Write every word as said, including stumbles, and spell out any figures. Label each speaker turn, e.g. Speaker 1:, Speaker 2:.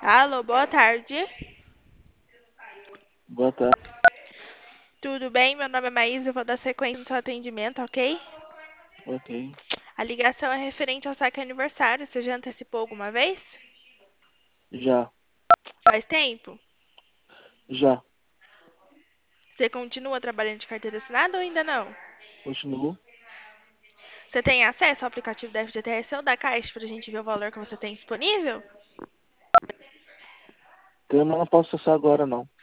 Speaker 1: Alô, boa tarde.
Speaker 2: Boa tarde.
Speaker 1: Tudo bem? Meu nome é Maísa, eu vou dar sequência no seu atendimento, ok?
Speaker 2: Ok.
Speaker 1: A ligação é referente ao saque aniversário. Você já antecipou alguma vez?
Speaker 2: Já.
Speaker 1: Faz tempo?
Speaker 2: Já.
Speaker 1: Você continua trabalhando de carteira assinada ou ainda não?
Speaker 2: Continuo.
Speaker 1: Você tem acesso ao aplicativo da F G T S ou da Caixa pra gente ver o valor que você tem disponível?
Speaker 2: Tenho, mas não posso acessar agora, não.